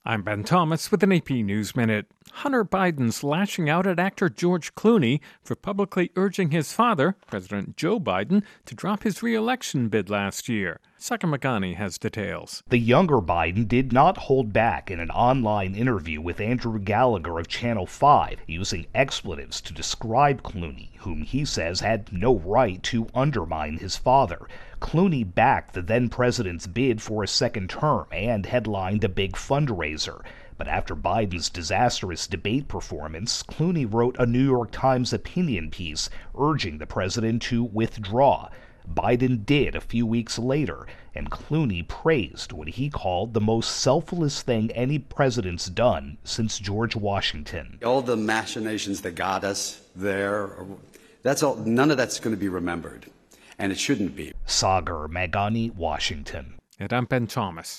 I'm Ben Thomas with an AP News Minute. Hunter Biden's lashing out at actor George Clooney for publicly urging his father, President Joe Biden, to drop his re-election bid last year. Saka Magani has details. The younger Biden did not hold back in an online interview with Andrew Gallagher of Channel 5, using expletives to describe Clooney, whom he says had no right to undermine his father. Clooney backed the then-president's bid for a second term and headlined a big fundraiser. But after Biden's disastrous debate performance, Clooney wrote a New York Times opinion piece urging the president to withdraw. Biden did a few weeks later, and Clooney praised what he called the most selfless thing any president's done since George Washington. All the machinations that got us there, none of that's going to be remembered, and it shouldn't be. Sagar Magani, Washington. And I'm Ben Thomas.